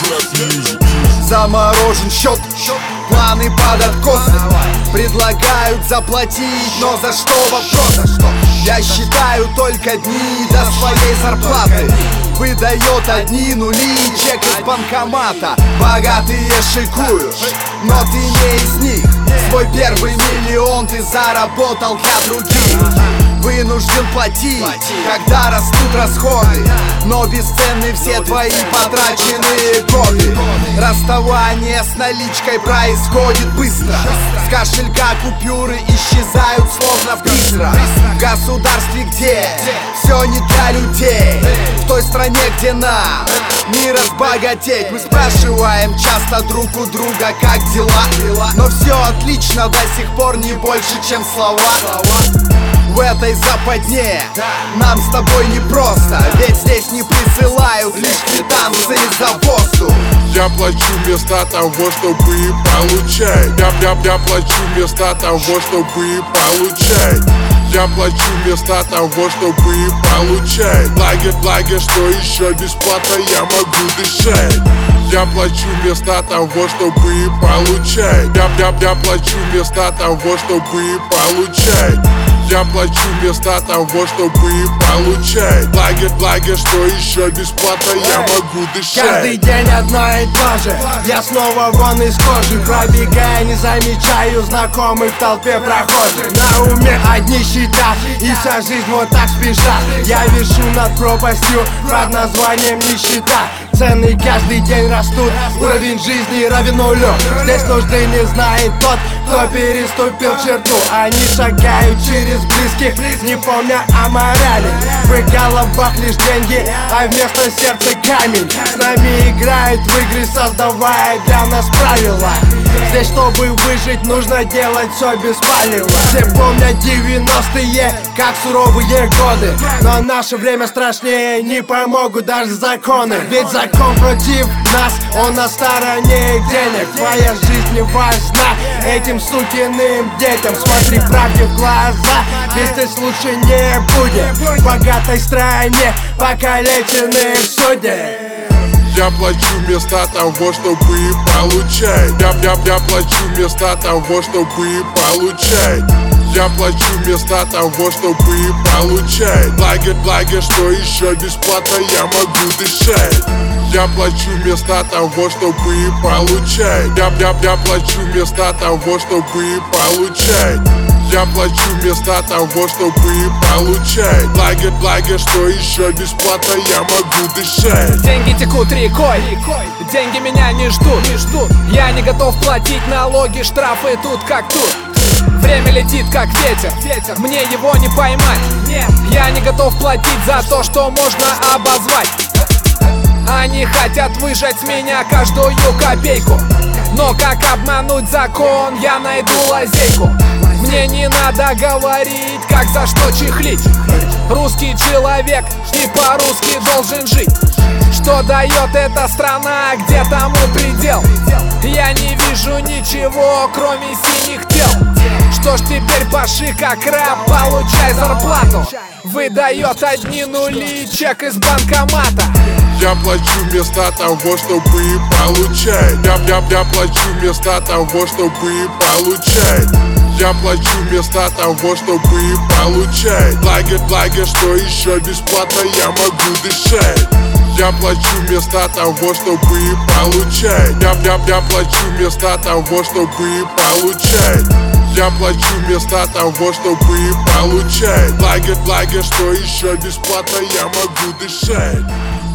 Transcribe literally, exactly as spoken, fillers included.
Заморожен счет, планы под откос. Предлагают заплатить, но за что вопрос? Я считаю только дни до своей зарплаты. Выдает одни нули, чек из банкомата. Богатые шикуют, но ты не из них. Свой первый миллион ты заработал для других. Вынужден платить, когда растут расходы, но бесценны все твои потраченные годы. Расставание с наличкой происходит быстро. С кошелька купюры исчезают словно призрак. В государстве, где все не для людей, в той стране, где нам не разбогатеть. Мы спрашиваем часто друг у друга, как дела, но все отлично до сих пор, не больше, чем слова. В этой западне нам с тобой непросто, ведь здесь не присылают лишь квитанции за воздух. Я плачу вместо того, чтобы получать. Я, я, я плачу вместо того, чтобы получать. Я плачу вместо того, чтобы получать. Благо, благо, что еще бесплатно я могу дышать. Я плачу вместо того, чтобы получать. Я, я, я плачу вместо того, чтобы получать. Я плачу вместо того, чтобы получать. Благо, благо, что еще бесплатно я могу дышать. Каждый день одно и то же, я снова вон из кожи. Пробегая, не замечаю знакомых в толпе прохожих. На уме одни счета, и вся жизнь вот так спешат. Я вишу над пропастью под названием нищета. Цены каждый день растут, уровень жизни равен нулю. Здесь нужды не знает тот, кто переступил черту. Они шагают через близких, не помня о морали. В их головах лишь деньги, а вместо сердца камень. С нами играют в игры, создавая для нас правила. Здесь, чтобы выжить, нужно делать все без палева. Все помнят девяностые, как суровые годы, но наше время страшнее, не помогут даже законы. Ведь закон против нас, он на стороне денег. Твоя жизнь не важна этим сукиным детям. Смотри правде в глаза, ведь здесь лучше не будет. В богатой стране покалеченных судеб. Я плачу вместо того, чтобы получать. Я, я, я плачу вместо того, чтобы получать. Я плачу вместо того, чтобы получать. Благо, благо, что еще бесплатно я могу дышать. Я плачу вместо того, чтобы получать. Я, я, я плачу вместо того, чтобы получать. Я плачу вместо того, чтобы получать. Благо, благо, что еще бесплатно я могу дышать. Деньги текут рекой, деньги меня не ждут, не ждут. Я не готов платить налоги, штрафы тут как тут. Время летит как ветер, ветер, мне его не поймать. Нет, я не готов платить за то, что можно обозвать. Они хотят выжать с меня каждую копейку, но как обмануть закон, я найду лазейку. Мне не надо говорить, как за что чехлить. Русский человек и по-русски должен жить. Что дает эта страна, где тому предел? Я не вижу ничего, кроме синих тел. Что ж теперь, паши как раб, получай зарплату. Выдает одни нули, чек из банкомата. Я плачу вместо того, чтобы получать. Я, я, я плачу вместо того, чтобы получать. Я плачу вместо того, чтобы получать. Благо, благо, что еще бесплатно я могу дышать. Я плачу вместо того, чтобы получать. Я, я, я плачу вместо того, чтобы получать. Я плачу вместо того, чтобы получать. Благо, благо, что еще бесплатно я могу дышать.